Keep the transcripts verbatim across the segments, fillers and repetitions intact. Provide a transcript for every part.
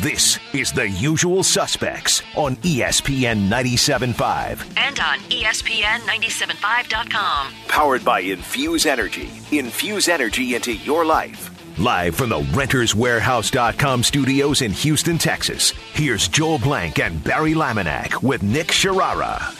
This is The Usual Suspects on E S P N ninety-seven point five. And on E S P N ninety-seven point five dot com. Powered by Infuse Energy. Infuse energy into your life. Live from the Renters Warehouse dot com studios in Houston, Texas, here's Joel Blank and Barry Laminack with Nick Sharara.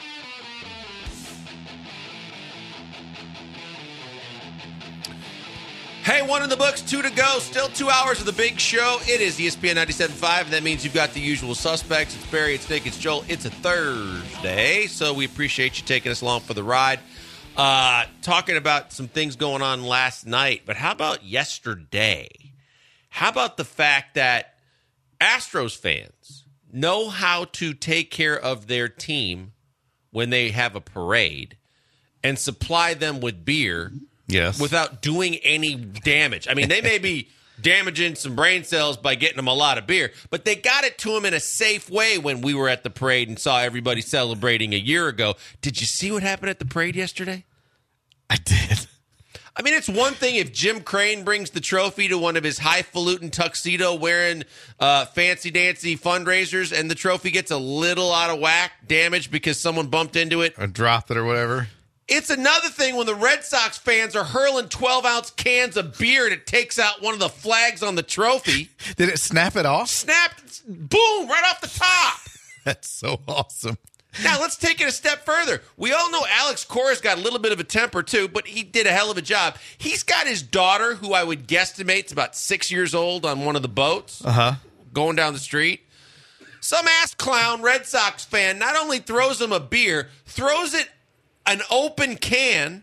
Hey, one in the books, two to go. Still two hours of the big show. It is E S P N ninety-seven point five, and that means you've got the usual suspects. It's Barry, it's Nick, it's Joel. It's a Thursday, so we appreciate you taking us along for the ride. Uh, talking about some things going on last night, but how about yesterday? How about the fact that Astros fans know how to take care of their team when they have a parade and supply them with beer? Yes. Without doing any damage. I mean, they may be damaging some brain cells by getting them a lot of beer, but they got it to them in a safe way when we were at the parade and saw everybody celebrating a year ago. Did you see what happened at the parade yesterday? I did. I mean, it's one thing if Jim Crane brings the trophy to one of his highfalutin tuxedo wearing uh, fancy dancy fundraisers and the trophy gets a little out of whack, damaged because someone bumped into it. Or dropped it or whatever. It's another thing when the Red Sox fans are hurling twelve-ounce cans of beer and it takes out one of the flags on the trophy. Did it snap it off? Snapped, boom, right off the top. That's so awesome. Now, let's take it a step further. We all know Alex Cora's got a little bit of a temper, too, but he did a hell of a job. He's got his daughter, who I would guesstimate is about six years old, on one of the boats, uh-huh. going down the street. Some ass clown Red Sox fan not only throws him a beer, throws it an open can,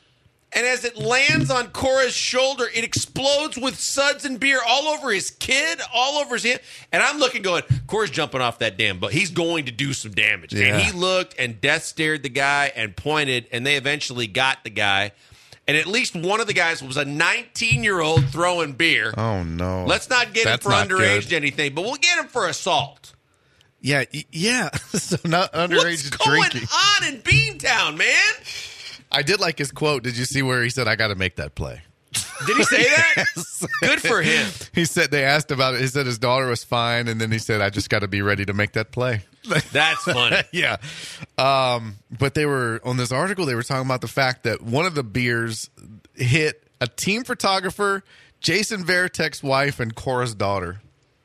and as it lands on Cora's shoulder, it explodes with suds and beer all over his kid, all over his hand. And I'm looking going, Cora's jumping off that damn boat. He's going to do some damage. Yeah. And he looked and death stared the guy and pointed, and they eventually got the guy. And at least one of the guys was a nineteen-year-old throwing beer. Oh, no. Let's not get That's him for not underage good. anything, but we'll get him for assault. Yeah, y- yeah. So not underage What's going drinking. on in Beantown, man? I did like his quote. Did you see where he said, I got to make that play? Did he say that? Yes. Good for him. He said, they asked about it. He said his daughter was fine. And then he said, I just got to be ready to make that play. That's funny. Yeah. Um, but they were, on this article, they were talking about the fact that one of the beers hit a team photographer, Jason Varitek's wife, and Cora's daughter.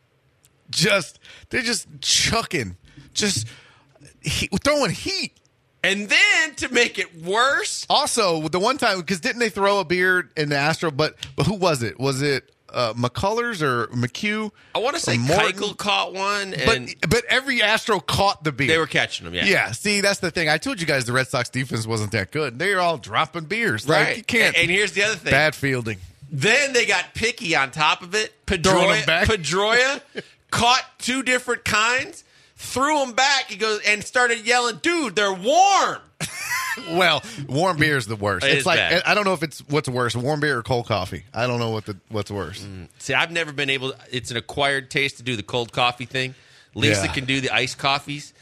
Just, they're just chucking, just he, throwing heat. And then to make it worse, Also, the one time, because didn't they throw a beer in the Astro? But but who was it? Was it uh, McCullers or McHugh? I want to say Morton? Keuchel caught one, But and but every Astro caught the beer. they were catching them. Yeah, Yeah, see, that's the thing. I told you guys the Red Sox defense wasn't that good. They were all dropping beers. Like, right. you can't. And, and here's the other thing: Bad fielding. then they got picky on top of it. Throwing Pedroia, them back. Pedroia caught two different kinds, threw them back. He goes and started yelling, "Dude, they're warm." Well, warm beer is the worst. It it's is like bad. I don't know if it's what's worse, warm beer or cold coffee. I don't know what the what's worse. See, I've never been able. It's an acquired taste to do the cold coffee thing. Lisa Yeah. can do the iced coffees.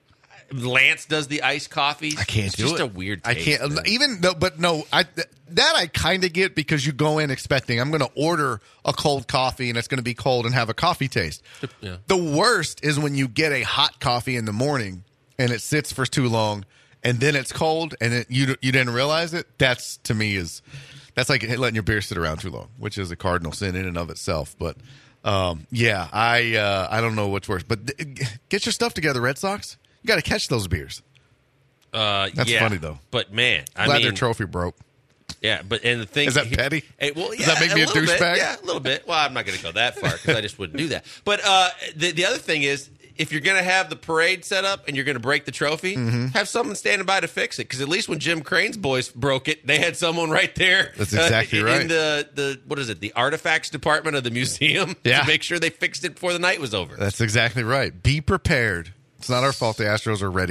Lance does the iced coffees. I can't it's do just it. a weird I taste. can't even no, but no, I th- that I kind of get because you go in expecting I'm going to order a cold coffee and it's going to be cold and have a coffee taste. Yeah. The worst is when you get a hot coffee in the morning and it sits for too long and then it's cold and it, you you didn't realize it. That's to me is that's like letting your beer sit around too long, which is a cardinal sin in and of itself. But um, yeah, I uh, I don't know what's worse. But th- get your stuff together, Red Sox. You got to catch those beers. Uh, That's yeah. funny, though. But man, I Glad mean, their trophy broke. yeah. But and the thing Is that petty? Hey, well, yeah, Does that make me a little bit, douchebag? Yeah, a little bit. Well, I'm not going to go that far because I just wouldn't do that. But uh, the the other thing is, if you're going to have the parade set up and you're going to break the trophy, Mm-hmm. have someone standing by to fix it. Because at least when Jim Crane's boys broke it, they had someone right there. That's exactly uh, right. In the the what is it? The artifacts department of the museum Yeah. to make sure they fixed it before the night was over. That's exactly right. Be prepared. It's not our fault the Astros are ready.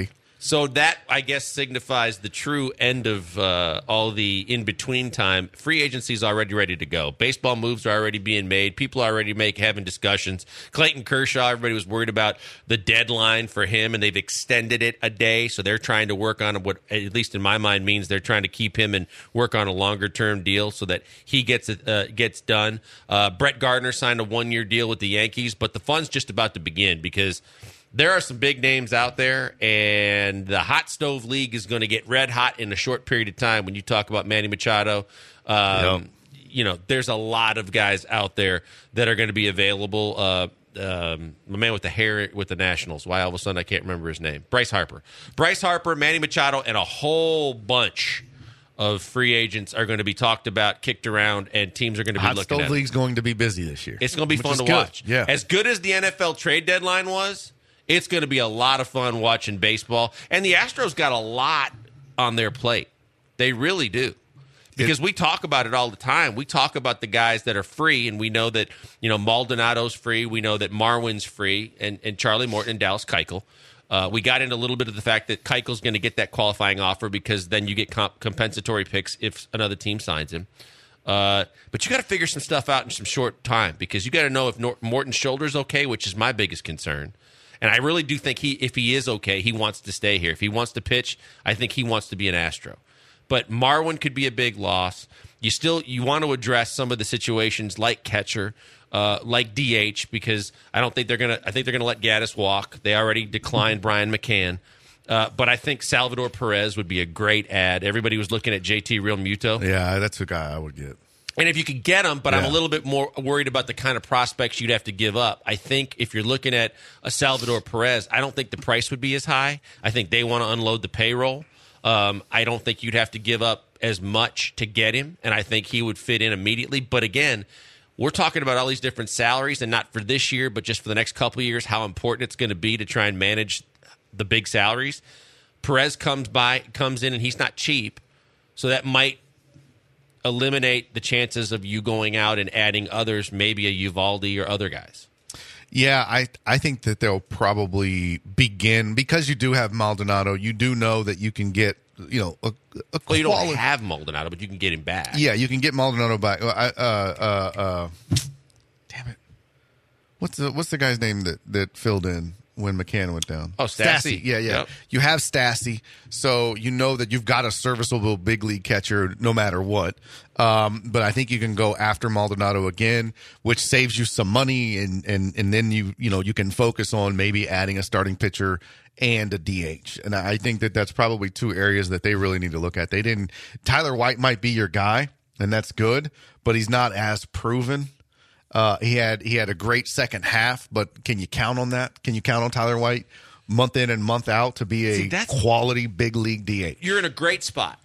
So that, I guess, signifies the true end of uh, all the in-between time. Free agency is already ready to go. Baseball moves are already being made. People are already make, having discussions. Clayton Kershaw, everybody was worried about the deadline for him, and they've extended it a day. So they're trying to work on what, at least in my mind, means they're trying to keep him and work on a longer-term deal so that he gets it, uh, gets done. Uh, Brett Gardner signed a one-year deal with the Yankees, but the fun's just about to begin because there are some big names out there, and the hot stove league is going to get red hot in a short period of time. When you talk about Manny Machado, um, yep. you know, there's a lot of guys out there that are going to be available. Uh, um, my man with the hair with the Nationals. Why all of a sudden I can't remember his name? Bryce Harper. Bryce Harper, Manny Machado, and a whole bunch of free agents are going to be talked about, kicked around, and teams are going to be hot looking at stove league's going to be busy this year. It's going to be fun to good. watch. Yeah. As good as the N F L trade deadline was, it's going to be a lot of fun watching baseball. And the Astros got a lot on their plate. They really do. Because it, we talk about it all the time. We talk about the guys that are free, and we know that, you know, Maldonado's free. We know that Marwin's free, and, and Charlie Morton and Dallas Keuchel. Uh, we got into a little bit of the fact that Keuchel's going to get that qualifying offer because then you get comp- compensatory picks if another team signs him. Uh, but you got to figure some stuff out in some short time because you got to know if Nor- Morton's shoulder's okay, which is my biggest concern. And I really do think he, if he is okay, he wants to stay here. If he wants to pitch, I think he wants to be an Astro. But Marwin could be a big loss. You still you want to address some of the situations like catcher, uh, like D H, because I don't think they're gonna. I think they're gonna let Gaddis walk. They already declined Brian McCann. Uh, but I think Salvador Perez would be a great add. Everybody was looking at J T Realmuto. Yeah, that's the guy I would get. And if you could get him, but yeah. I'm a little bit more worried about the kind of prospects you'd have to give up. I think if you're looking at a Salvador Perez, I don't think the price would be as high. I think they want to unload the payroll. Um, I don't think you'd have to give up as much to get him, and I think he would fit in immediately. But again, we're talking about all these different salaries, and not for this year, but just for the next couple of years, how important it's going to be to try and manage the big salaries. Perez comes by, comes in, and he's not cheap, so that might eliminate the chances of you going out and adding others, maybe a Uvalde or other guys. Yeah, I I think that they'll probably begin because you do have Maldonado. You do know that you can get you know a, a well, you quality. don't have Maldonado, but you can get him back. Yeah, you can get Maldonado back. Uh, uh, uh, uh, damn it, what's the what's the guy's name that that filled in when McCann went down? Oh, Stassi. Yeah, yeah. Yep. You have Stassi, so you know that you've got a serviceable big league catcher no matter what. Um, but I think you can go after Maldonado again, which saves you some money, and and and then you you know you can focus on maybe adding a starting pitcher and a D H. And I think that that's probably two areas that they really need to look at. They didn't. Tyler White might be your guy, and that's good, but he's not as proven. Uh, he had he had a great second half, but can you count on that? Can you count on Tyler White month in and month out to be a See, quality big league D H? You're in a great spot,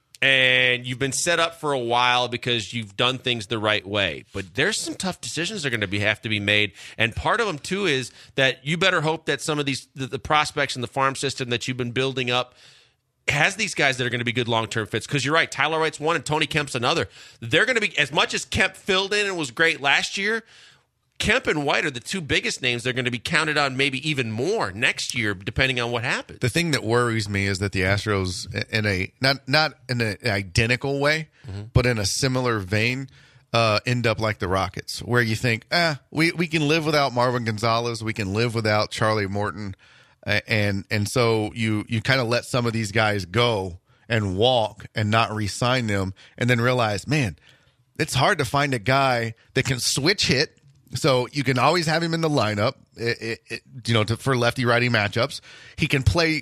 and you've been set up for a while because you've done things the right way. But there's some tough decisions that are going to be have to be made, and part of them too is that you better hope that some of these the, the prospects in the farm system that you've been building up has these guys that are going to be good long-term fits. Because you're right, Tyler White's one and Tony Kemp's another. They're going to be, as much as Kemp filled in and was great last year, Kemp and White are the two biggest names they're going to be counted on maybe even more next year, depending on what happens. The thing that worries me is that the Astros, in a not not in an identical way, mm-hmm. but in a similar vein, uh, end up like the Rockets, where you think, ah, we, we can live without Marvin Gonzalez, we can live without Charlie Morton, and and so you you kind of let some of these guys go and walk and not re-sign them, and then realize, man, it's hard to find a guy that can switch hit. So you can always have him in the lineup, it, it, it, you know, to, for lefty-righty matchups. He can play,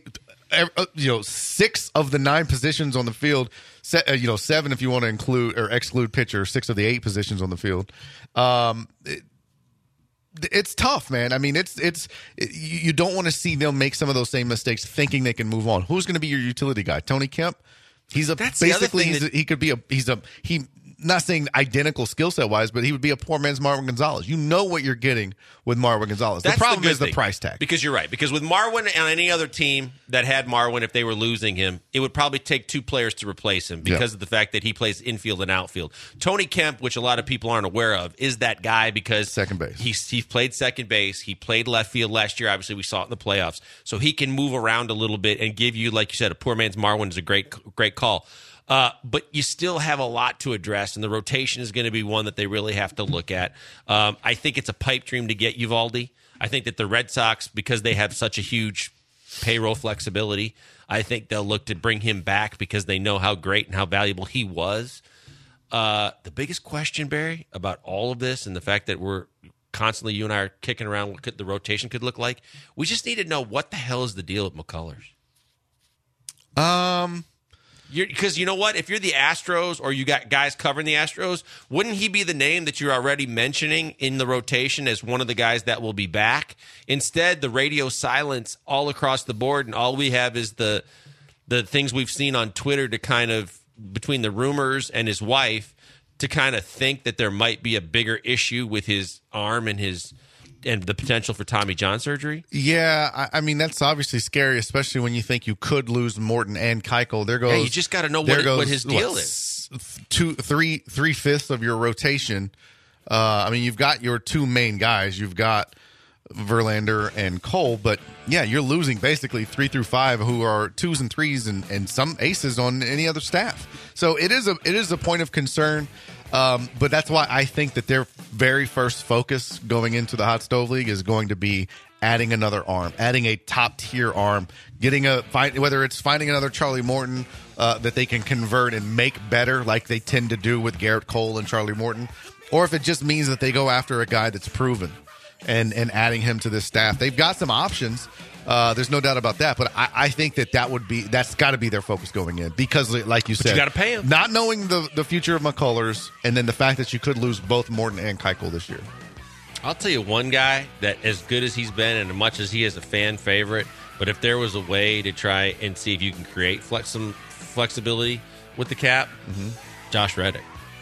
you know, six of the nine positions on the field. Se- you know, seven if you want to include or exclude pitcher. Six of the eight positions on the field. Um, it, it's tough, man. I mean, it's it's it, you don't want to see them make some of those same mistakes, thinking they can move on. Who's going to be your utility guy? Tony Kemp. He's a That's basically he's that, a, he could be a he's a he. not saying identical skill set wise, but he would be a poor man's Marwin Gonzalez. You know what you're getting with Marwin Gonzalez. That's the problem the is the thing, price tag. Because you're right. Because with Marwin and any other team that had Marwin, if they were losing him, it would probably take two players to replace him because yeah. of the fact that he plays infield and outfield. Tony Kemp, which a lot of people aren't aware of, is that guy because second base. He's he played second base. He played left field last year. Obviously, we saw it in the playoffs. So he can move around a little bit and give you, like you said, a poor man's Marwin is a great great call. Uh, but you still have a lot to address, and the rotation is going to be one that they really have to look at. Um, I think it's a pipe dream to get Eovaldi. I think that the Red Sox, because they have such a huge payroll flexibility, I think they'll look to bring him back because they know how great and how valuable he was. Uh, the biggest question, Barry, about all of this and the fact that we're constantly, you and I are kicking around what could, the rotation could look like, we just need to know what the hell is the deal with McCullers? Um... Because you know what? If you're the Astros or you got guys covering the Astros, wouldn't he be the name that you're already mentioning in the rotation as one of the guys that will be back? Instead, the radio silence all across the board, and all we have is the the things we've seen on Twitter to kind of, between the rumors and his wife, to kind of think that there might be a bigger issue with his arm and his and the potential for Tommy John surgery? Yeah, I, I mean, that's obviously scary, especially when you think you could lose Morton and Keuchel. There goes. Yeah, you just got to know what, goes, what his deal what, is. Two, three, three fifths of your rotation. Uh, I mean, you've got your two main guys. You've got Verlander and Cole, but yeah, you're losing basically three through five who are twos and threes and, and some aces on any other staff. So it is a it is a point of concern. Um, but that's why I think that their very first focus going into the Hot Stove League is going to be adding another arm, adding a top tier arm, getting a find, whether it's finding another Charlie Morton uh, that they can convert and make better, like they tend to do with Garrett Cole and Charlie Morton, or if it just means that they go after a guy that's proven and and adding him to this staff. They've got some options. Uh, there's no doubt about that, but I, I think that that would be that's got to be their focus going in because, like you but said, you got to pay him. Not knowing the the future of McCullers, and then the fact that you could lose both Morton and Keuchel this year. I'll tell you one guy that, as good as he's been, and as much as he is a fan favorite, but if there was a way to try and see if you can create flex some flexibility with the cap, mm-hmm. Josh Reddick.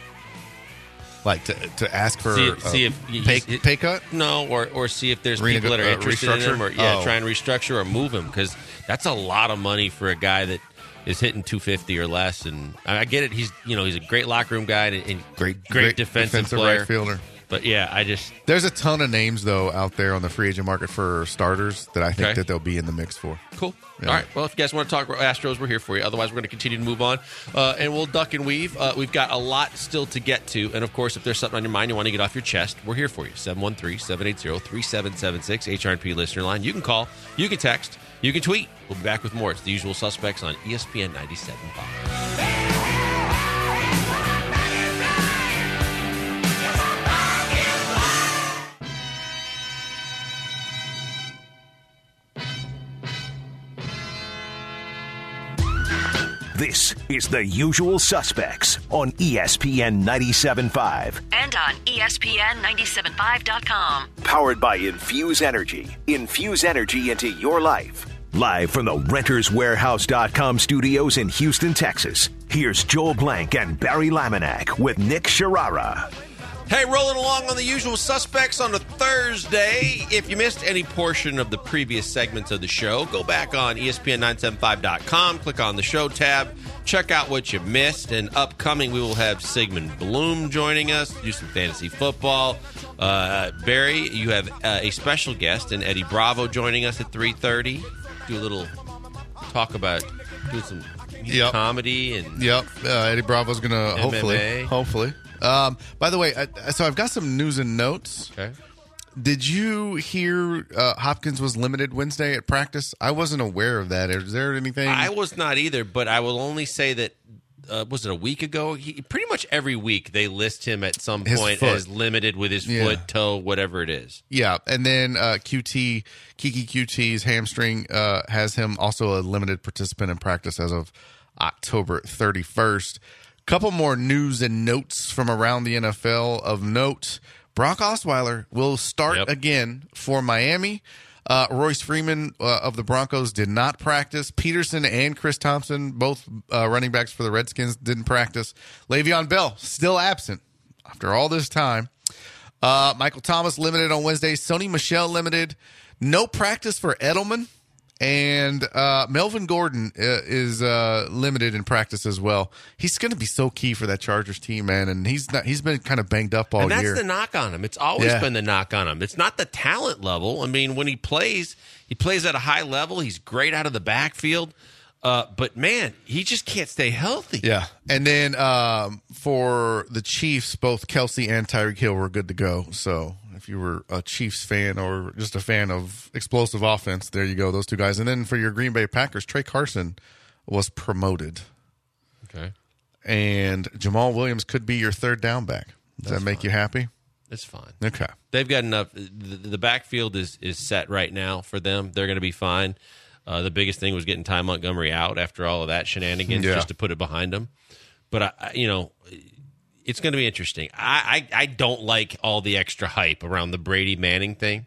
Like to to ask for see if, a see if pay, it, pay cut? No, or or see if there's Reneg- people that are uh, interested in him, or yeah, oh. try and restructure or move him because that's a lot of money for a guy that is hitting two fifty or less. And I get it; he's you know he's a great locker room guy and, and great, great, great defensive, defensive player. right fielder. But yeah, I just there's a ton of names though out there on the free agent market for starters that I think okay. that they'll be in the mix for. Cool. Yeah. All right. Well, if you guys want to talk Astros, we're here for you. Otherwise, we're going to continue to move on, uh, and we'll duck and weave. Uh, we've got a lot still to get to, and of course, if there's something on your mind you want to get off your chest, we're here for you. seven one three, seven eight zero, three seven seven six, H R N P listener line. You can call, you can text, you can tweet. We'll be back with more. It's The Usual Suspects on E S P N ninety-seven point five. This is The Usual Suspects on E S P N ninety-seven point five. And on E S P N ninety-seven five dot com. Powered by Infuse Energy. Infuse energy into your life. Live from the Renters Warehouse dot com studios in Houston, Texas. Here's Joel Blank and Barry Laminack with Nick Sharara. Hey, rolling along on The Usual Suspects on a Thursday. If you missed any portion of the previous segments of the show, go back on E S P N nine seven five dot com, click on the show tab, check out what you missed. And upcoming, we will have Sigmund Bloom joining us, do some fantasy football. Uh, Barry, you have uh, a special guest, and Eddie Bravo joining us at three thirty. Do a little talk about doing some yep. comedy. and Yep, uh, Eddie Bravo's going to hopefully, hopefully. Um, by the way, I, so I've got some news and notes. Okay. Did you hear uh, Hopkins was limited Wednesday at practice? I wasn't aware of that. Is there anything? I was not either, but I will only say that, uh, was it a week ago? He, pretty much every week they list him at some His point foot. as limited with his Yeah. foot, toe, whatever it is. Yeah, and then uh, Q T, Kiki Q T's hamstring uh, has him also a limited participant in practice as of October thirty-first. Couple more news and notes from around the N F L of note. Brock Osweiler will start Yep. again for Miami. Uh, Royce Freeman uh, of the Broncos did not practice. Peterson and Chris Thompson, both uh, running backs for the Redskins, didn't practice. Le'Veon Bell, still absent after all this time. Uh, Michael Thomas limited on Wednesday. Sony Michel limited. No practice for Edelman. And uh, Melvin Gordon is uh, limited in practice as well. He's going to be so key for that Chargers team, man. And he's not, he's been kind of banged up all year. And that's year. the knock on him. It's always Yeah. been the knock on him. It's not the talent level. I mean, when he plays, he plays at a high level. He's great out of the backfield. Uh, but, man, he just can't stay healthy. Yeah. And then um, for the Chiefs, both Kelsey and Tyreek Hill were good to go. So if you were a Chiefs fan or just a fan of explosive offense, there you go, those two guys. And then for your Green Bay Packers, Trey Carson was promoted. Okay. And Jamal Williams could be your third down back. Does That's that make fine. you happy? It's fine. Okay. They've got enough. The, the backfield is, is set right now for them. They're going to be fine. Uh, the biggest thing was getting Ty Montgomery out after all of that shenanigans, Yeah. just to put it behind them. But, I, I, you know, it's going to be interesting. I, I, I don't like all the extra hype around the Brady Manning thing.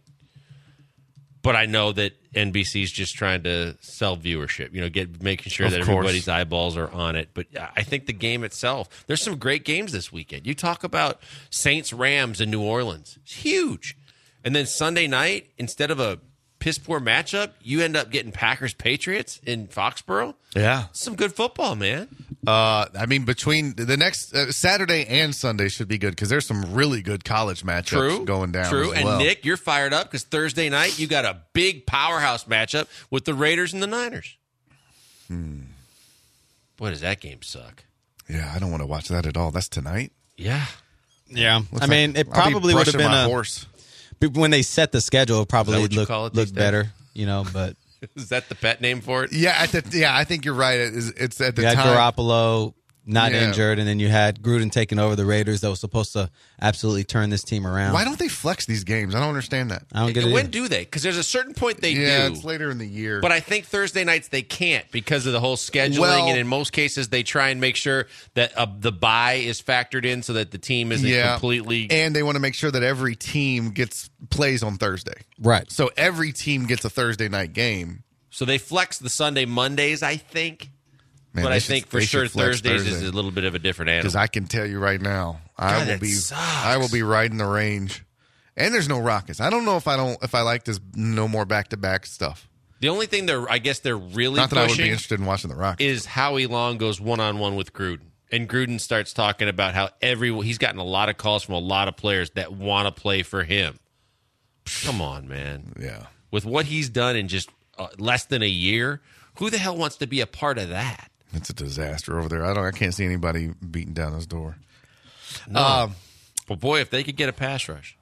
But I know that N B C's just trying to sell viewership, you know, get making sure Of that course. everybody's eyeballs are on it. But I think the game itself, there's some great games this weekend. You talk about Saints-Rams in New Orleans. It's huge. And then Sunday night, instead of a piss-poor matchup, you end up getting Packers-Patriots in Foxborough. Yeah. Some good football, man. Uh, I mean, between the next uh, Saturday and Sunday should be good because there's some really good college matchups True. going down. True. as And well. Nick, you're fired up because Thursday night you got a big powerhouse matchup with the Raiders and the Niners. Hmm. Boy, does that game suck. Yeah, I don't want to watch that at all. That's tonight. Yeah. Yeah. Looks I mean, like it I'll be probably would have brushing been my a horse. when they set the schedule, it probably what you look call it look these days? better, you know, but Is that the pet name for it? Yeah, at the, yeah, I think you're right. It's, it's at the you had time. Garoppolo not Yeah. injured, and then you had Gruden taking over the Raiders that was supposed to absolutely turn this team around. Why don't they flex these games? I don't understand that. I don't get it. When either. do they? Because there's a certain point they yeah, do. it's later in the year. But I think Thursday nights they can't because of the whole scheduling, Well- and in most cases they try and make sure that uh, the bye is factored in so that the team isn't yeah, completely. and they want to make sure that every team gets plays on Thursday. Right. So every team gets a Thursday night game. So they flex the Sunday Mondays, I think. Man, but they I should- think for they sure should flex Thursdays is Thursday. a little bit of a different Because animal. I can tell you right now, I God, will that be sucks. I will be riding the range. And there's no Rockets. I don't know if I don't if I like this no more back to back stuff. The only thing they're, I guess, they're really Not that I would be pushing interested in watching the Rockets. is Howie Long goes one on one with Gruden, and Gruden starts talking about how every he's gotten a lot of calls from a lot of players that want to play for him. Come on, man. Yeah. With what he's done in just uh, less than a year, who the hell wants to be a part of that? It's a disaster over there. I don't I can't see anybody beating down his door. No. Um, But boy, if they could get a pass rush.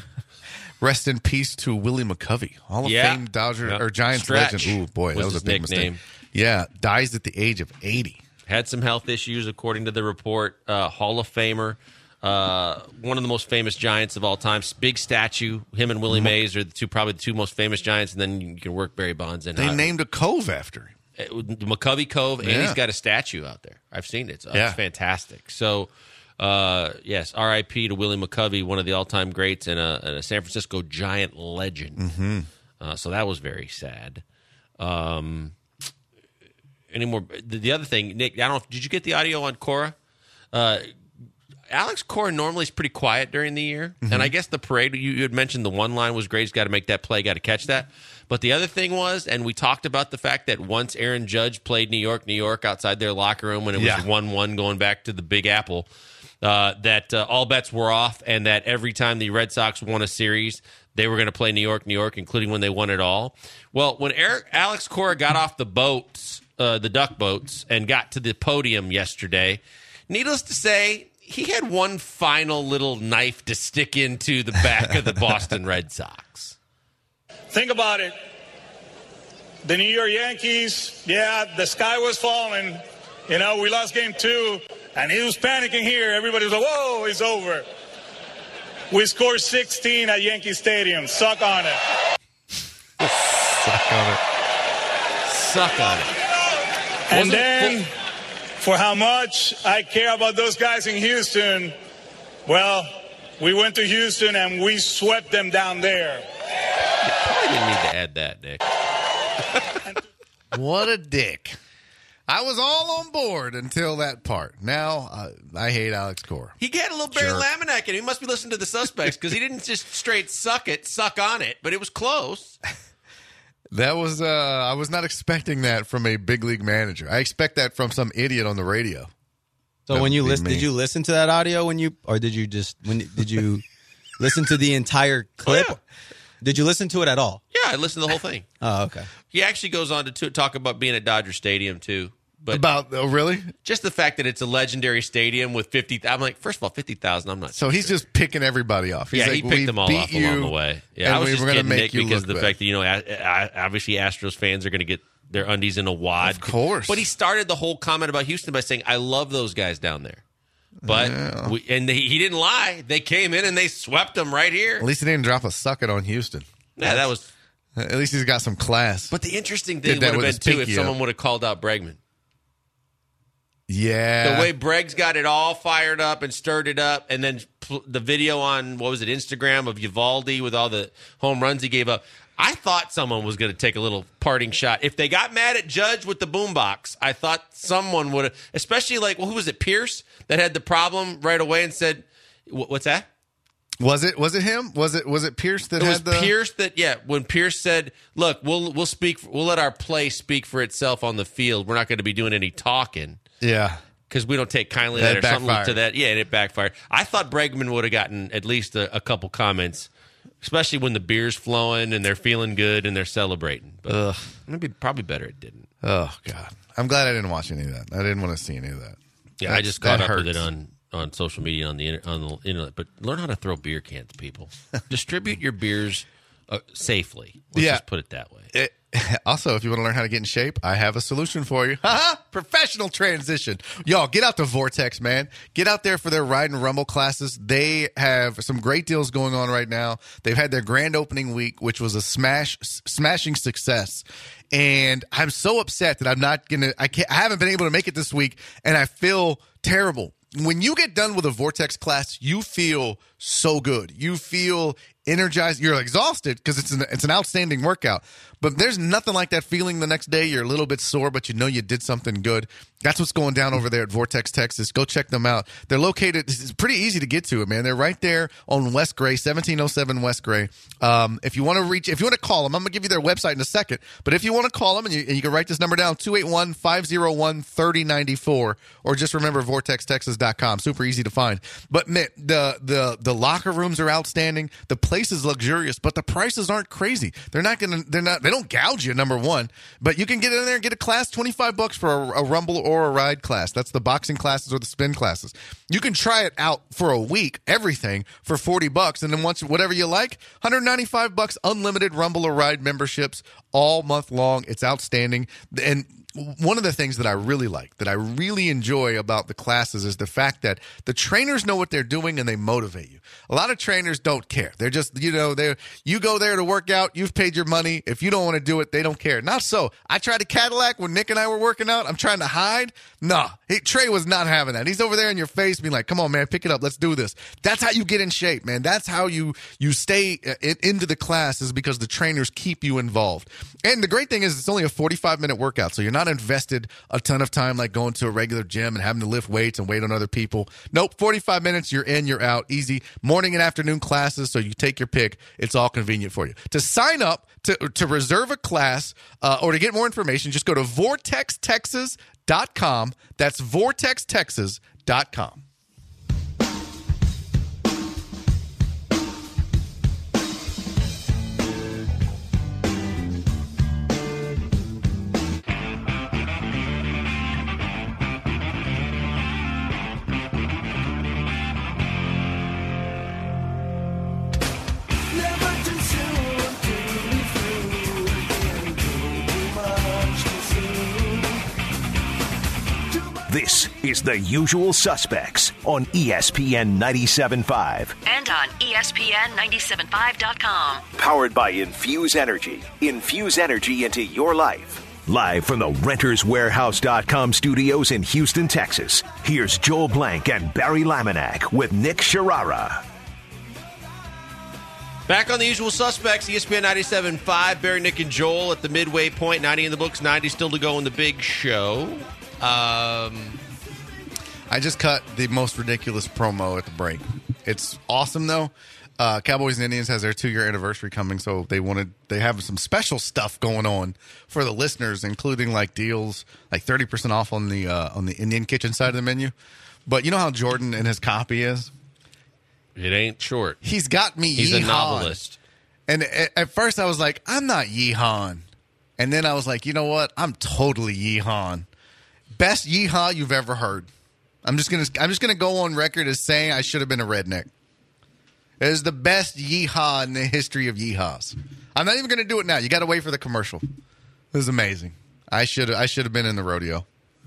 Rest in peace to Willie McCovey, Hall of Yeah. Fame Dodger Yep. or Giants Stretch legend. Ooh, boy, was that was a his big nickname. mistake. Yeah, dies at the age of eighty. Had some health issues, according to the report. Uh, Hall of Famer. Uh, one of the most famous Giants of all time. Big statue. Him and Willie Mays are the two, probably the two most famous Giants, and then you can work Barry Bonds in. They Uh, named a cove after him. McCovey Cove, and Yeah. he's got a statue out there. I've seen it. It's, uh, Yeah. it's fantastic. So, uh, yes, R I P to Willie McCovey, one of the all-time greats and a, and a San Francisco Giant legend. Mm-hmm. Uh, so that was very sad. Um, any more? The, the other thing, Nick, I don't know. If, did you get the audio on Cora? Uh, Alex Cora normally is pretty quiet during the year, Mm-hmm. and I guess the parade, you, you had mentioned the one line was great. He's got to make that play, got to catch that. But the other thing was, and we talked about the fact that once Aaron Judge played New York, New York outside their locker room when it was Yeah. one one going back to the Big Apple, uh, that uh, all bets were off, and that every time the Red Sox won a series, they were going to play New York, New York, including when they won it all. Well, when Eric, Alex Cora got off the boats, uh, the duck boats, and got to the podium yesterday, needless to say, he had one final little knife to stick into the back of the Boston Red Sox. Think about it. The New York Yankees, yeah, the sky was falling. You know, we lost game two, and he was panicking here. Everybody was like, whoa, it's over. We scored sixteen at Yankee Stadium. Suck on it. Suck on it. Suck on it. And Wasn't it then, full- for how much I care about those guys in Houston, well, we went to Houston and we swept them down there. Probably didn't need to add that, Nick. What a dick. I was all on board until that part. Now, uh, I hate Alex Cora. He had a little Barry Jerk. Laminack in him. He must be listening to the Suspects because he didn't just straight suck it, suck on it, but it was close. That was, uh, I was not expecting that from a big league manager. I expect that from some idiot on the radio. So That when you would be listen, me. did you listen to that audio when you, or did you just, when did you listen to the entire clip? Oh, yeah. Did you listen to it at all? Yeah, I listened to the whole thing. Oh, okay. He actually goes on to, to talk about being at Dodger Stadium, too. But About, oh, really? just the fact that it's a legendary stadium with fifty thousand. I'm like, first of all, fifty thousand, I'm not So he's just picking everybody off. He's yeah, like, he picked "We them all beat off along you, the way. Yeah, and I was we just were gonna kidding make Nick you because look of the bad." fact that, you know, a- a- obviously Astros fans are going to get their undies in a wad. Of course. But he started the whole comment about Houston by saying, I love those guys down there. But, Yeah. we, and he, he didn't lie. They came in and they swept them right here. At least he didn't drop a suck it on Houston. Yeah, that was. At least he's got some class. But the interesting Did thing that would have with been, his too, if pinky someone up. would have called out Bregman. Yeah. The way Breg's got it all fired up and stirred it up, and then pl- the video on, what was it, Instagram of Uvalde with all the home runs he gave up. I thought someone was going to take a little parting shot. If they got mad at Judge with the boombox, I thought someone would have, especially like, well, who was it, Pierce, that had the problem right away and said, "Wh- what's that? Was it was it him? Was it was it Pierce that It was had the Pierce that, yeah, when Pierce said, look, we'll we'll speak, we'll let our play speak for itself on the field. We're not going to be doing any talking. Yeah. Because we don't take kindly to That that or something backfired. to that. Yeah, and it backfired. I thought Bregman would have gotten at least a, a couple comments, especially when the beer's flowing and they're feeling good and they're celebrating. But Ugh. maybe probably better it didn't. Oh God. I'm glad I didn't watch any of that. I didn't want to see any of that. Yeah, That- I just caught that up with hurts. it on, on social media, on the inter- on the internet. But learn how to throw beer cans, people. Distribute your beers uh, safely. Let's Yeah. just put it that way. It, also, if you want to learn how to get in shape, I have a solution for you. Haha! Professional transition. Y'all, get out to Vortex, man. Get out there for their Ride and Rumble classes. They have some great deals going on right now. They've had their grand opening week, which was a smash, s- smashing success. And I'm so upset that I'm not going to, I can't, I haven't been able to make it this week, and I feel terrible. When you get done with a Vortex class, you feel so good. You feel energized. You're exhausted because it's an it's an outstanding workout. But there's nothing like that feeling the next day. You're a little bit sore, but you know you did something good. That's what's going down over there at Vortex, Texas. Go check them out. They're located, it's pretty easy to get to it, man. They're right there on West Gray, seventeen oh seven West Gray. Um, if you want to reach, if you want to call them, I'm going to give you their website in a second. But if you want to call them, and you, and you can write this number down, two eight one, five oh one, three oh nine four, or just remember vortex texas dot com. Super easy to find. But man, the, the, the locker rooms are outstanding. The place is luxurious, but the prices aren't crazy. They're not going to, they're not, they don't gouge you, number one. But you can get in there and get a class, twenty-five bucks for a, a Rumble or a Ride class. That's the boxing classes or the spin classes. You can try it out for a week, everything for forty bucks. And then once, whatever you like, one hundred ninety-five bucks, unlimited Rumble or Ride memberships all month long. It's outstanding. And one of the things that I really like, that I really enjoy about the classes is the fact that the trainers know what they're doing and they motivate you. A lot of trainers don't care. They're just, you know, they're, you go there to work out, you've paid your money. If you don't want to do it, they don't care. Not so. I tried a Cadillac when Nick and I were working out. I'm trying to hide. Nah, he, Trey was not having that. He's over there in your face being like, come on, man, pick it up. Let's do this. That's how you get in shape, man. That's how you, you stay in, into the class, is because the trainers keep you involved. And the great thing is it's only a forty-five minute workout. So you're not invested a ton of time like going to a regular gym and having to lift weights and wait on other people. Nope, forty-five minutes, you're in, you're out, easy. Morning and afternoon classes, so you take your pick. It's all convenient for you. To sign up, to, to reserve a class, uh, or to get more information, just go to vortex texas dot com. That's vortex texas dot com. This is The Usual Suspects on E S P N ninety-seven point five. And on E S P N ninety-seven point five dot com. Powered by Infuse Energy. Infuse energy into your life. Live from the renters warehouse dot com studios in Houston, Texas, here's Joel Blank and Barry Laminack with Nick Sharara. Back on the usual suspects, E S P N ninety-seven point five, Barry, Nick, and Joel at the midway point. ninety in the books, ninety still to go in the big show. Um, I just cut the most ridiculous promo at the break. It's awesome, though. Uh, Cowboys and Indians has their two-year anniversary coming, so they wanted they have some special stuff going on for the listeners, including like deals like thirty percent off on the uh, on the Indian Kitchen side of the menu. But you know how Jordan and his copy is? It ain't short. He's got me. He's yeehaw. a novelist. And at, at first I was like, I'm not yeehaw. And then I was like, you know what? I'm totally yeehaw. Best yeehaw you've ever heard. I'm just gonna I'm just gonna go on record as saying I should have been a redneck. It is the best yeehaw in the history of yeehaws. I'm not even going to do it now. You got to wait for the commercial. It was amazing. I should I should have been in the rodeo.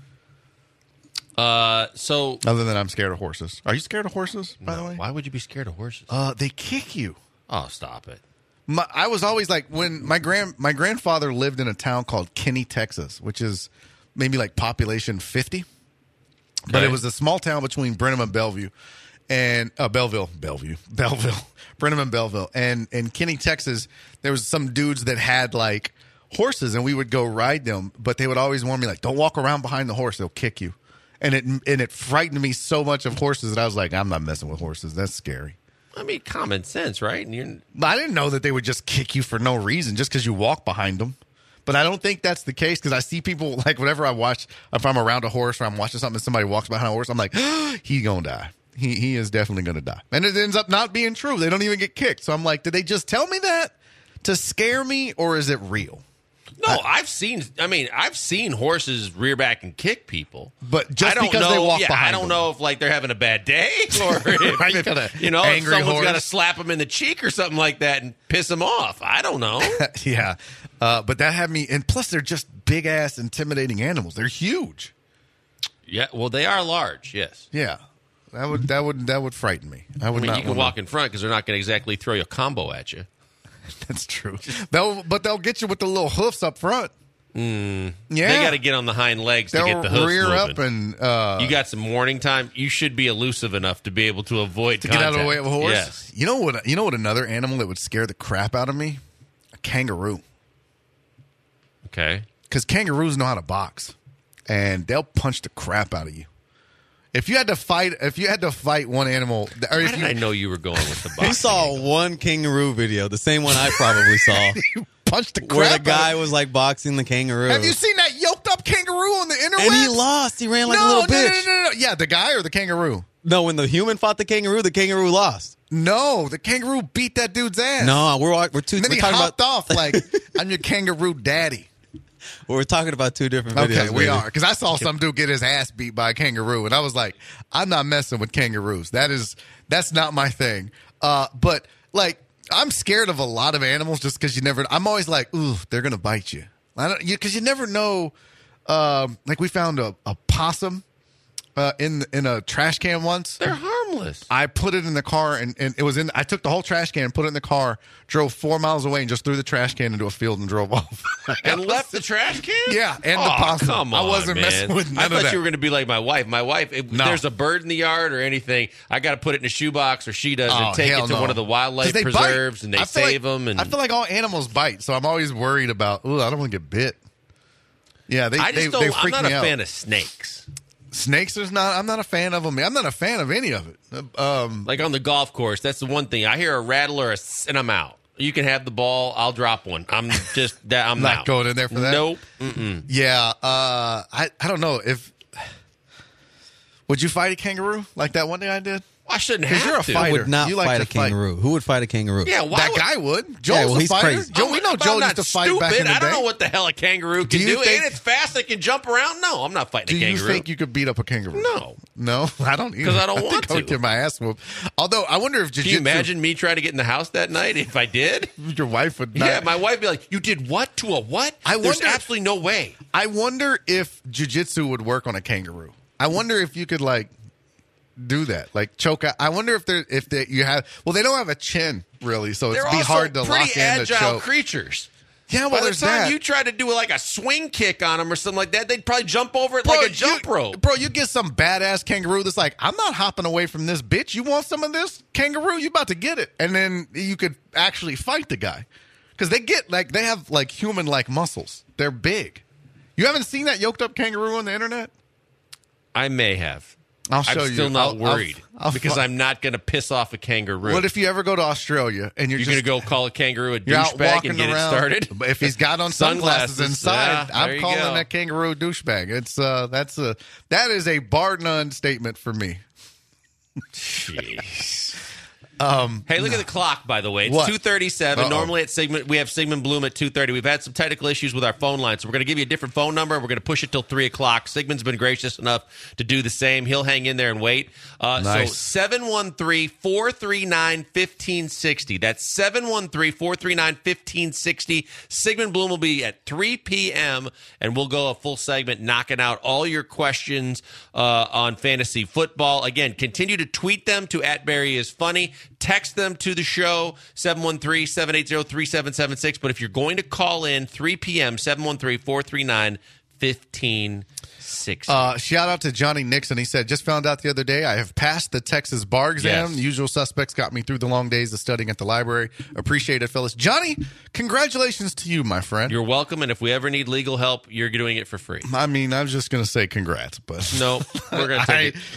Uh, so other than I'm scared of horses. Are you scared of horses? By no, the way, why would you be scared of horses? Uh, they kick you. Oh, stop it. My, I was always like when my grand my grandfather lived in a town called Kinney, Texas, which is maybe like population fifty, okay. But it was a small town between Brenham and Bellevue. And uh, Belleville, Bellevue, Belleville, Brenham and Belleville. And in Kinney, Texas, there was some dudes that had like horses and we would go ride them, but they would always warn me like, don't walk around behind the horse. They'll kick you. And it, and it frightened me so much of horses that I was like, I'm not messing with horses. That's scary. I mean, common sense, right? And you're... I didn't know that they would just kick you for no reason just because you walk behind them. But I don't think that's the case because I see people like whenever I watch, if I'm around a horse or I'm watching something and somebody walks behind a horse, I'm like, oh, he's going to die. He he is definitely going to die. And it ends up not being true. They don't even get kicked. So I'm like, did they just tell me that to scare me or is it real? No, I, I've seen, I mean, I've seen horses rear back and kick people. But just I don't because know, they walk yeah, behind I don't them. know if, like, they're having a bad day or if, Right, if, kinda you know, if angry someone's horse. got to slap them in the cheek or something like that and piss them off. I don't know. Yeah. Uh, but that had me, and plus they're just big-ass, intimidating animals. They're huge. Yeah, well, they are large, yes. Yeah. That would that would that would frighten me. I would I mean, not you can wanna... walk in front because they're not going to exactly throw you a combo at you. That's true. They'll but they'll get you with the little hoofs up front. Mm. Yeah, they got to get on the hind legs they'll to get the hoofs rear moving. up and uh, you got some warning time. You should be elusive enough to be able to avoid to contact. get out of the way of a horse. Yes. You know what? You know what? Another animal that would scare the crap out of me? A kangaroo. Okay. Because kangaroos know how to box, and they'll punch the crap out of you. If you had to fight, if you had to fight one animal, or if How did you, I know you were going with the boxing? He saw one kangaroo video, the same one I probably saw, you punched the crap where the out guy of was like boxing the kangaroo. Have you seen that yoked up kangaroo on the internet? And he lost. He ran like no, a little no, bitch. no, no, no, no. Yeah, the guy or the kangaroo? No, when the human fought the kangaroo, the kangaroo lost. No, the kangaroo beat that dude's ass. No, we're we're two. And then we're he talking hopped about off like, I'm your kangaroo daddy. we're talking about two different videos. Okay, we baby. are. Because I saw some dude get his ass beat by a kangaroo, and I was like, I'm not messing with kangaroos. That is, that's not my thing. Uh, but, like, I'm scared of a lot of animals just because you never, I'm always like, ooh, they're going to bite you. I don't, because you, you never know. Um, like, we found a, a possum uh, in in a trash can once. They're harmless. I put it in the car, and, and it was in. I took the whole trash can, put it in the car, drove four miles away, and just threw the trash can into a field and drove off. And left the trash can? Yeah, and oh, the possum. Come I on, wasn't man. messing with none I of thought that. you were going to be like my wife. My wife, if No. there's a bird in the yard or anything, I got to put it in a shoebox, or she does, Oh, and take hell it to no. one of the 'Cause wildlife they preserves, bite. and they I feel save like, them. And I feel like all animals bite, so I'm always worried about. Ooh, I don't want to get bit. Yeah, they I they, just they don't. I'm freak not me a out. fan of snakes. Snakes is not. I'm not a fan of them. I'm not a fan of any of it. Um, Like on the golf course, that's the one thing. I hear a rattle or a s- and I'm out. You can have the ball. I'll drop one. I'm just that. I'm Not out. going in there for that? Nope. Mm-mm. yeah, uh, I I don't know if. Would you fight a kangaroo like that one day I did? I shouldn't 'Cause have you're a to. fighter. I would not You like fight to a fight. kangaroo. Who would fight a kangaroo? Yeah, why that would, guy would. Joe's well, a he's fighter. crazy. Joe, we know I'm Joe not used to fight stupid. back in the I don't day. know what the hell a kangaroo Do can you do. think- and it's fast. It can jump around. No, I'm not fighting Do a you kangaroo. think you could beat up a kangaroo? No. No, I don't either. 'Cause I don't think want I would to. get my ass whooped. Although, I wonder if Can jiu-jitsu, you imagine me trying to get in the house that night if I did? your wife would not. Yeah, my wife would be like, "You did what to a what?" I There's wonder- absolutely no way. I wonder if jiu-jitsu would work on a kangaroo. I wonder if you could, like, do that, like choke out. I wonder if there if they, you have. Well, they don't have a chin really, so They're it'd be also hard to pretty lock in to agile choke. creatures. Yeah, well, By the there's time that. you try to do like a swing kick on them or something like that, they'd probably jump over it Bro, like a jump you, rope. Bro, you get some badass kangaroo that's like, I'm not hopping away from this bitch. You want some of this kangaroo? You about to get it. And then you could actually fight the guy. Because they get, like, they have, like, human-like muscles. They're big. You haven't seen that yoked-up kangaroo on the internet? I may have. I'll show I'm you. still not I'll- worried I'll- I'll because fu- I'm not going to piss off a kangaroo. What if you ever go to Australia and you're, You're just going to go call a kangaroo a you're out douchebag walking and get around, it started? But if he's got on sunglasses, Sunglasses, inside, yeah, there I'm you calling go. that kangaroo a douchebag. It's uh, that's a that is a bar none statement for me. Jeez. Um, hey, look at the clock, by the way. It's What? two thirty-seven. Uh-oh. Normally at Sigmund, we have Sigmund Bloom at two thirty. We've had some technical issues with our phone line, so we're going to give you a different phone number. We're going to push it till three o'clock. Sigmund's been gracious enough to do the same. He'll hang in there and wait. Uh, Nice. So seven one three, four three nine, one five six zero. That's seven one three, four three nine, one five six zero. Sigmund Bloom will be at three p.m., and we'll go a full segment knocking out all your questions uh, on fantasy football. Again, continue to tweet them to at Barry is funny. Text them to the show, seven one three, seven eight zero, three seven seven six. But if you're going to call in, three p.m., seven one three, four three nine, one five six zero. Uh, shout out to Johnny Nixon. He said, just found out the other day I have passed the Texas bar exam. Yes. The usual suspects got me through the long days of studying at the library. Appreciate it, fellas. Johnny, congratulations to you, my friend. You're welcome, and if we ever need legal help, you're doing it for free. I mean, I was just going to say congrats, but No, we're going to take I, it.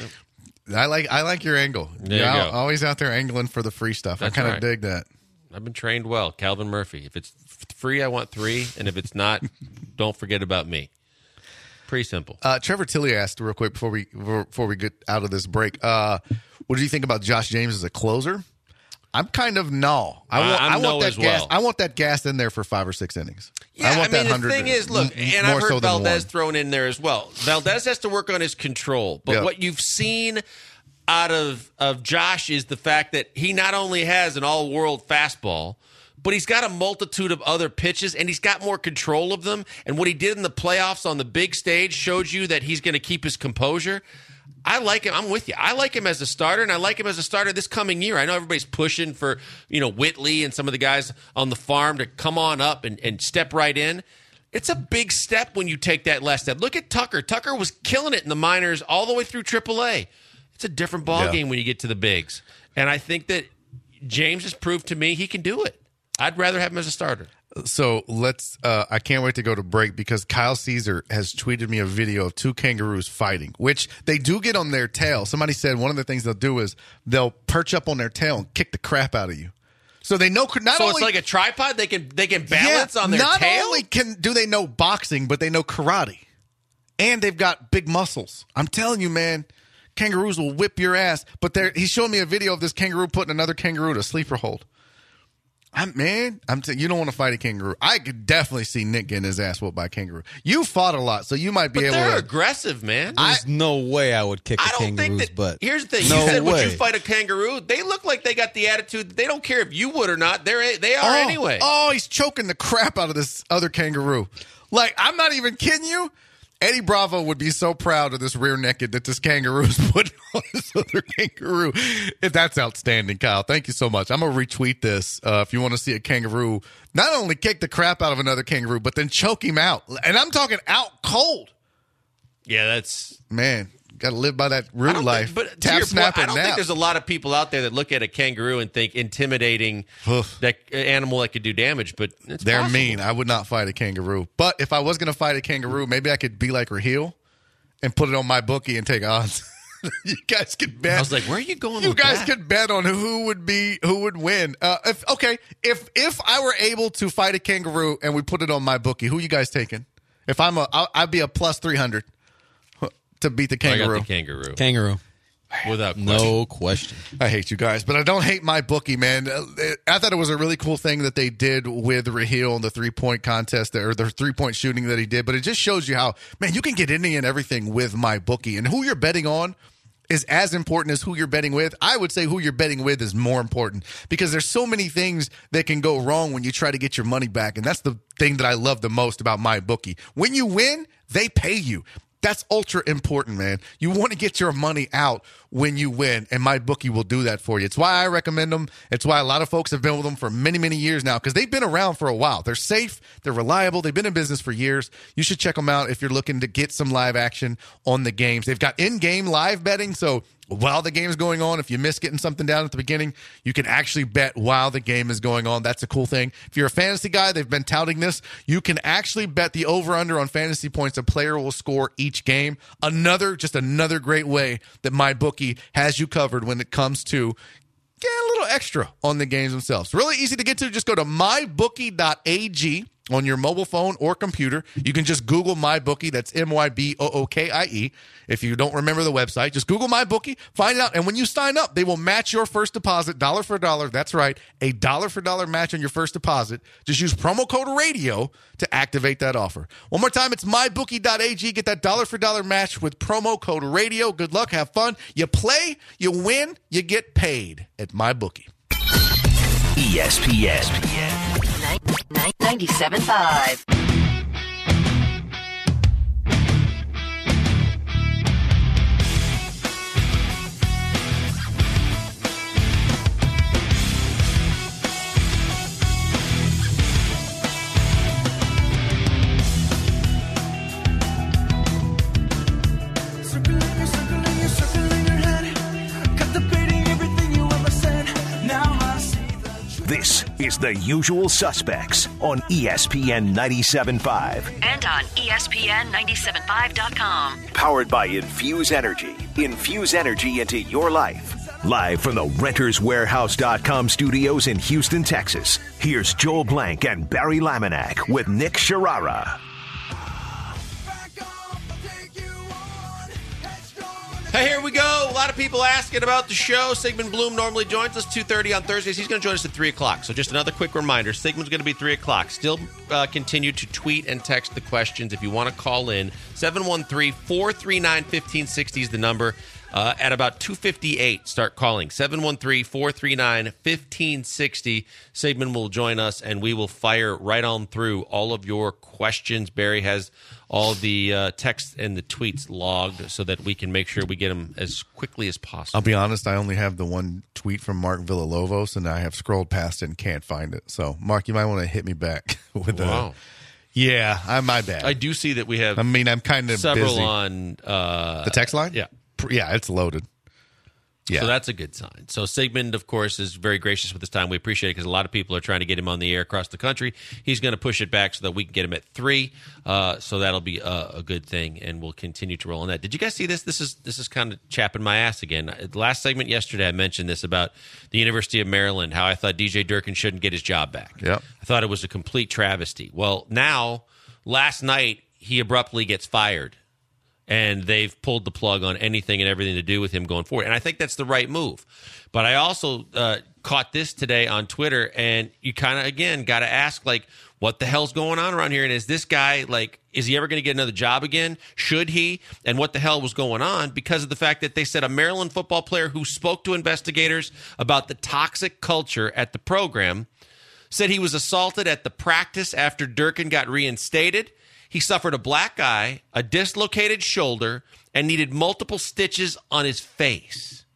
I like I like your angle. There you You're go. al- always out there angling for the free stuff. That's I kind of right. dig that. I've been trained well. Calvin Murphy. If it's f- free, I want three, and if it's not, don't forget about me. Pretty simple. Uh, Trevor Tilley asked real quick before we before we get out of this break. Uh, what do you think about Josh James as a closer? I'm kind of no. I want, I'm I want no that as gas. well. I want that gas in there for five or six innings. Yeah, I want I mean, that the hundred. thing is, look, and more I've heard so than Valdez one. thrown in there as well. Valdez has to work on his control, but Yeah. what you've seen out of of Josh is the fact that he not only has an all-world fastball, but he's got a multitude of other pitches, and he's got more control of them. And what he did in the playoffs on the big stage showed you that he's going to keep his composure. I like him. I'm with you. I like him as a starter, and I like him as a starter this coming year. I know everybody's pushing for, you know, Whitley and some of the guys on the farm to come on up and, and step right in. It's a big step when you take that last step. Look at Tucker. Tucker was killing it in the minors all the way through triple A. It's a different ball Yeah. game when you get to the bigs. And I think that James has proved to me he can do it. I'd rather have him as a starter. So let's. Uh, I can't wait to go to break because Kyle Caesar has tweeted me a video of two kangaroos fighting, which they do get on their tail. Somebody said one of the things they'll do is they'll perch up on their tail and kick the crap out of you. So they know. Not so only, it's like a tripod. They can they can balance Yeah, on their not tail. only can do they know boxing, but they know karate, and they've got big muscles. I'm telling you, man, kangaroos will whip your ass. But they're, he's showing me a video of this kangaroo putting another kangaroo to sleeper hold. I'm man, I'm t- you don't want to fight a kangaroo. I could definitely see Nick getting his ass whooped by a kangaroo. You fought a lot, so you might be But able they're to. aggressive, man. There's no way I would kick I the don't kangaroos, think that. but Here's the thing: no you said, way. "Would you fight a kangaroo?" They look like they got the attitude. That they don't care if you would or not. They're they are oh, anyway. Oh, he's choking the crap out of this other kangaroo. Like, I'm not even kidding you. Eddie Bravo would be so proud of this rear naked that this kangaroo is putting on this other kangaroo. That's outstanding, Kyle. Thank you so much. I'm going to retweet this uh, if you want to see a kangaroo not only kick the crap out of another kangaroo, but then choke him out. And I'm talking out cold. Yeah, that's Man, got to live by that I rude don't life. Think, but to Tap, your point, snap, I and don't nap. think there's a lot of people out there that look at a kangaroo and think intimidating Oof. that uh, animal that could do damage. But it's They're possible. mean. I would not fight a kangaroo. But if I was going to fight a kangaroo, maybe I could be like Raheel and put it on my bookie and take odds. You guys could bet. I was like, where are you going? You with guys that? could bet on who would be who would win. Uh, if okay, if if I were able to fight a kangaroo and we put it on my bookie, who you guys taking? If I'm a, I'll, I'd be a plus three hundred to beat the I kangaroo. got the kangaroo kangaroo. without question. No question. I hate you guys, but I don't hate my bookie, man. Uh, I thought it was a really cool thing that they did with Raheel and the three-point contest or the three-point shooting that he did, but it just shows you how, man, you can get any and everything with my bookie. And who you're betting on is as important as who you're betting with. I would say who you're betting with is more important because there's so many things that can go wrong when you try to get your money back, and that's the thing that I love the most about my bookie. When you win, they pay you. That's ultra important, man. You want to get your money out when you win, and MyBookie will do that for you. It's why I recommend them. It's why a lot of folks have been with them for many, many years now, because they've been around for a while. They're safe. They're reliable. They've been in business for years. You should check them out if you're looking to get some live action on the games. They've got in-game live betting, so while the game is going on, if you miss getting something down at the beginning, you can actually bet while the game is going on. That's a cool thing. If you're a fantasy guy, they've been touting this. You can actually bet the over-under on fantasy points a player will score each game. Another, just another great way that MyBookie has you covered when it comes to get a little extra on the games themselves. Really easy to get to. Just go to my bookie dot a g on your mobile phone or computer. You can just Google MyBookie. That's M Y B O O K I E. If you don't remember the website, just Google MyBookie, find it out. And when you sign up, they will match your first deposit dollar for dollar. That's right, a dollar for dollar match on your first deposit. Just use promo code radio to activate that offer. One more time, it's my bookie dot a g. Get that dollar for dollar match with promo code radio. Good luck. Have fun. You play, you win, you get paid at MyBookie. E S P N. ninety-seven point five. This is The Usual Suspects on E S P N ninety-seven point five. And on E S P N ninety-seven point five dot com. Powered by Infuse Energy. Infuse energy into your life. Live from the Renters Warehouse dot com studios in Houston, Texas. Here's Joel Blank and Barry Laminack with Nick Sharara. Hey, here we go. A lot of people asking about the show. Sigmund Bloom normally joins us two thirty on Thursdays. He's going to join us at three o'clock. So just another quick reminder. Sigmund's going to be three o'clock. Still uh, continue to tweet and text the questions. If you want to call in, seven one three, four three nine, one five six zero is the number. Uh, at about two fifty-eight, start calling. seven one three, four three nine, one five six zero. Sigmund will join us, and we will fire right on through all of your questions. Barry has all the uh, texts and the tweets logged so that we can make sure we get them as quickly as possible. I'll be honest, I only have the one tweet from Mark Villalobos, and I have scrolled past it and can't find it. So, Mark, you might want to hit me back with the. Wow. Yeah, I'm my bad. I do see that we have I mean, I'm kind of several busy. on uh, the text line? Yeah. Yeah, it's loaded. Yeah. So that's a good sign. So Sigmund, of course, is very gracious with his time. We appreciate it because a lot of people are trying to get him on the air across the country. He's going to push it back so that we can get him at three. Uh, so that'll be a, a good thing, and we'll continue to roll on that. Did you guys see this? This is this is kind of chapping my ass again. Last segment yesterday, I mentioned this about the University of Maryland, how I thought D J Durkin shouldn't get his job back. Yep. I thought it was a complete travesty. Well, now, last night, he abruptly gets fired. And they've pulled the plug on anything and everything to do with him going forward. And I think that's the right move. But I also uh, caught this today on Twitter, and you kind of, again, got to ask, like, what the hell's going on around here? And is this guy, like, is he ever going to get another job again? Should he? And what the hell was going on? Because of the fact that they said a Maryland football player who spoke to investigators about the toxic culture at the program said he was assaulted at the practice after Durkin got reinstated. He suffered a black eye, a dislocated shoulder, and needed multiple stitches on his face.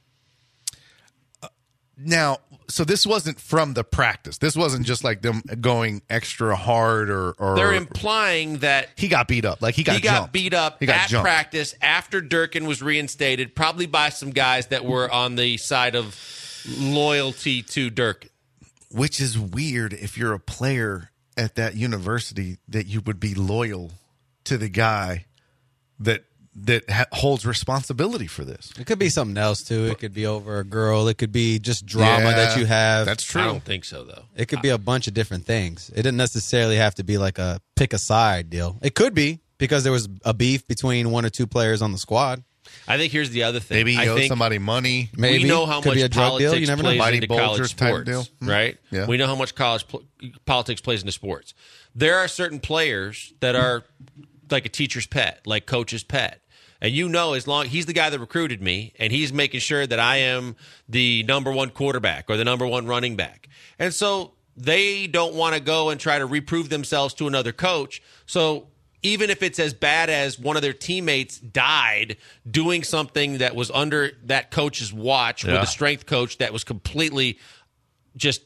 Uh, now, so this wasn't from the practice. This wasn't just like them going extra hard or. or They're implying that he got beat up. Like he got he got jumped. beat up he got at jumped. practice after Durkin was reinstated, probably by some guys that were on the side of loyalty to Durkin. Which is weird if you're a player at that university that you would be loyal to the guy that that ha- holds responsibility for this. It could be something else too. It could be over a girl. It could be just drama Yeah, that you have. That's true. I don't think so, though. It could be a bunch of different things. It didn't necessarily have to be like a pick a side deal. It could be because there was a beef between one or two players on the squad. I think here's the other thing. Maybe he I owed think somebody money. Maybe we know how could much be a drug politics deal. You never know. plays Mighty into Bulger college type sports, deal. Hmm. right? Yeah. We know how much college pl- politics plays into sports. There are certain players that are like a teacher's pet, like coach's pet. And you know, as long he's the guy that recruited me, and he's making sure that I am the number one quarterback or the number one running back. And so they don't want to go and try to reprove themselves to another coach. So even if it's as bad as one of their teammates died doing something that was under that coach's watch Yeah. with a strength coach that was completely just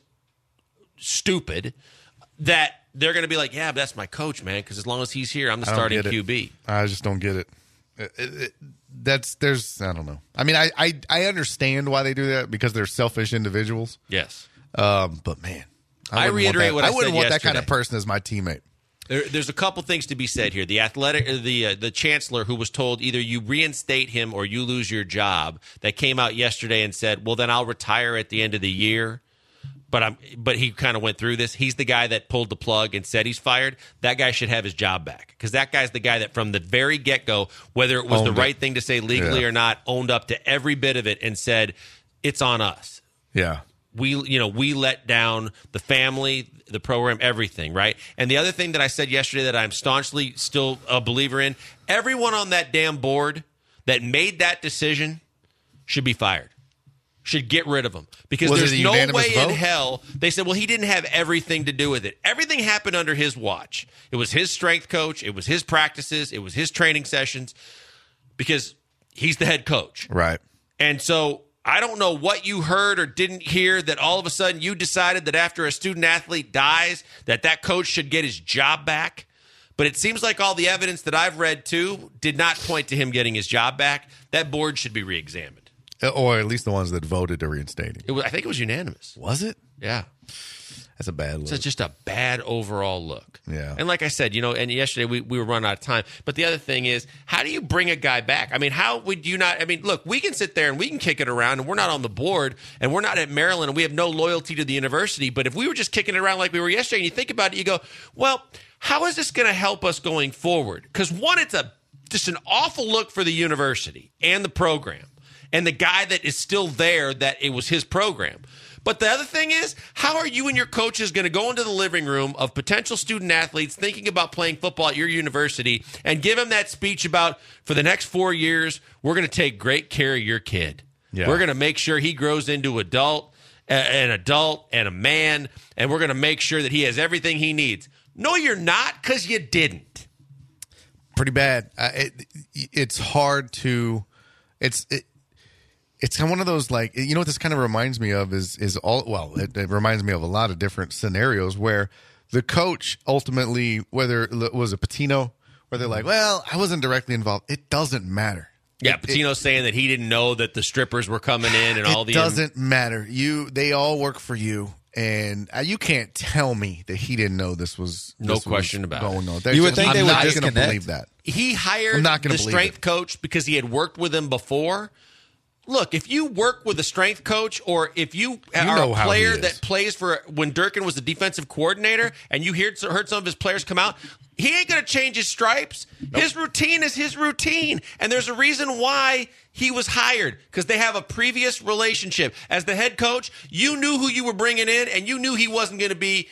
stupid, that they're going to be like, yeah, but that's my coach, man, because as long as he's here, I'm the I don't starting get it. Q B. I just don't get it. It- it- it- That's there's I don't know. I mean, I, I I understand why they do that because they're selfish individuals. Yes. Um, but man, I wouldn't want reiterate that- what I wouldn't said want that kind of yesterday. person as my teammate. There, there's a couple things to be said here. The athletic, uh, the uh, the chancellor who was told either you reinstate him or you lose your job, that came out yesterday and said, "Well, then I'll retire at the end of the year." But I'm, but he kind of went through this. He's the guy that pulled the plug and said he's fired. That guy should have his job back because that guy's the guy that from the very get go, whether it was Owned the it. right thing to say legally Yeah. or not, owned up to every bit of it and said it's on us. Yeah. We, you know, we let down the family, the program, everything, right? And the other thing that I said yesterday that I'm staunchly still a believer in, everyone on that damn board that made that decision should be fired, should get rid of them. Because Was it there's a no unanimous way in vote? hell. They said, well, he didn't have everything to do with it. Everything happened under his watch. It was his strength coach. It was his practices. It was his training sessions because he's the head coach. Right. And so I don't know what you heard or didn't hear that all of a sudden you decided that after a student athlete dies that that coach should get his job back. But it seems like all the evidence that I've read too did not point to him getting his job back. That board should be reexamined. Or at least the ones that voted to reinstate him. It was, I think it was unanimous. Was it? Yeah. That's a bad look. So it's just a bad overall look. Yeah. And like I said, you know, and yesterday we, we were running out of time. But the other thing is, how do you bring a guy back? I mean, how would you not? I mean, look, we can sit there and we can kick it around and we're not on the board and we're not at Maryland and we have no loyalty to the university. But if we were just kicking it around like we were yesterday and you think about it, you go, well, how is this going to help us going forward? Because one, it's a just an awful look for the university and the program and the guy that is still there that it was his program. But the other thing is, how are you and your coaches going to go into the living room of potential student athletes thinking about playing football at your university and give them that speech about, for the next four years, we're going to take great care of your kid. Yeah. We're going to make sure he grows into adult, uh, an adult and a man, and we're going to make sure that he has everything he needs. No, you're not, because you didn't. Pretty bad. Uh, it, it's hard to. It's. It, It's kind of one of those, like, you know what this kind of reminds me of is is all well it, it reminds me of a lot of different scenarios where the coach ultimately, whether it was a Patino, where they're like, well, I wasn't directly involved. It doesn't matter. Yeah, It- Patino's saying that he didn't know that the strippers were coming in and all it the doesn't matter. You they all work for you, and uh, you can't tell me that he didn't know this was No this was question about it. going on. There's You would just- think I'm they would not gonna disconnect. believe that. He hired I'm not gonna the believe strength it. coach because he had worked with him before. Look, if you work with a strength coach or if you, are know a how he player is. that plays for when Durkin was the defensive coordinator and you heard, heard some of his players come out, he ain't going to change his stripes. His routine is his routine. And there's a reason why he was hired because they have a previous relationship. As the head coach, you knew who you were bringing in and you knew he wasn't going to be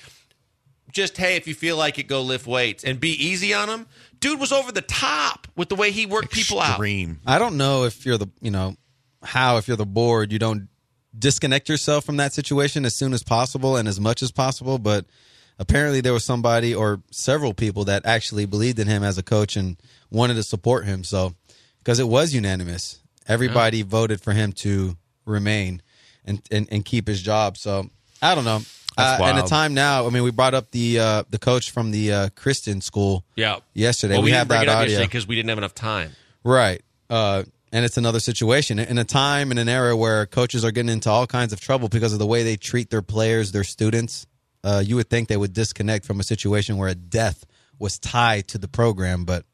just, hey, if you feel like it, go lift weights and be easy on him. Dude was over the top with the way he worked people out. Extreme. I don't know if you're the, you know, how if you're the board, you don't disconnect yourself from that situation as soon as possible and as much as possible. But apparently there was somebody or several people that actually believed in him as a coach and wanted to support him. So, because it was unanimous, everybody yeah. voted for him to remain and, and, and keep his job. So I don't know. Uh, and the time now, I mean, we brought up the uh, the coach from the uh, Christian school yeah. yesterday. Well, we, we didn't have bring that it up audio yesterday because we didn't have enough time. Right. Uh, and it's another situation in a time in an era where coaches are getting into all kinds of trouble because of the way they treat their players, their students. Uh, you would think they would disconnect from a situation where a death was tied to the program, but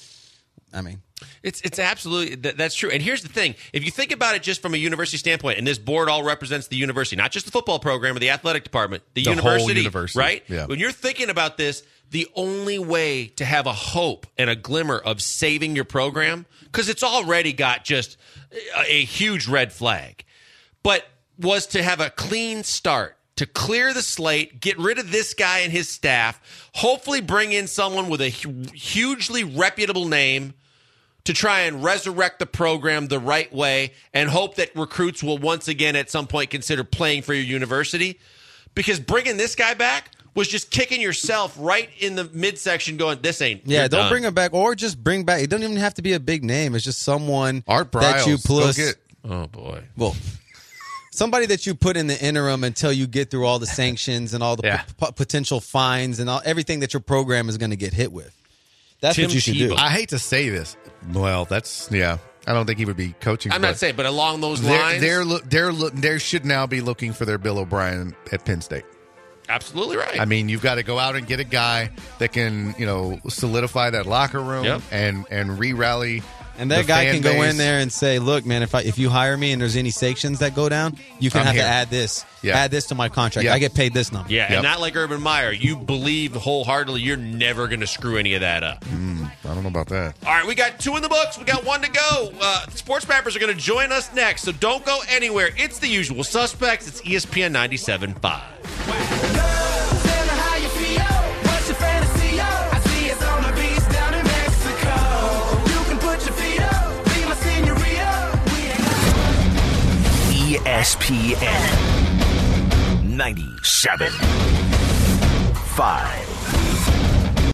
I mean, it's it's absolutely that, that's true. And here's the thing: if you think about it just from a university standpoint, and this board all represents the university, not just the football program or the athletic department, the, The whole university, university. right? Yeah. When you're thinking about this, the only way to have a hope and a glimmer of saving your program, because it's already got just a, a huge red flag, but was to have a clean start, to clear the slate, get rid of this guy and his staff, hopefully bring in someone with a hu- hugely reputable name to try and resurrect the program the right way and hope that recruits will once again at some point consider playing for your university. Because bringing this guy back was just kicking yourself right in the midsection going, this ain't Yeah, you're don't done. bring him back. Or just bring back. It doesn't even have to be a big name. It's just someone Art that you Briles, go plus. get- Oh, boy. Well, somebody that you put in the interim until you get through all the sanctions and all the Yeah. p- p- potential fines and all everything that your program is going to get hit with. That's Tim what you should do. Tebow. I hate to say this. Well, that's yeah. I don't think he would be coaching. I'm but not saying, but along those they're, lines. they're look they're look they should now be looking for their Bill O'Brien at Penn State. absolutely right. I mean, you've got to go out and get a guy that can, you know, solidify that locker room Yep. and and re-rally. And that the guy fan can go base. in there and say, "Look, man, if I, if you hire me and there's any sanctions that go down, you can I'm have here. to add this, Yeah. add this to my contract. Yeah. I get paid this number." yeah, Yep. and not like Urban Meyer. You believe wholeheartedly you're never going to screw any of that up. I don't know about that. All right, we got two in the books. We got one to go. Uh, the Sports Mappers are going to join us next, so don't go anywhere. It's the usual suspects. It's E S P N ninety-seven point five. E S P N ninety-seven point five.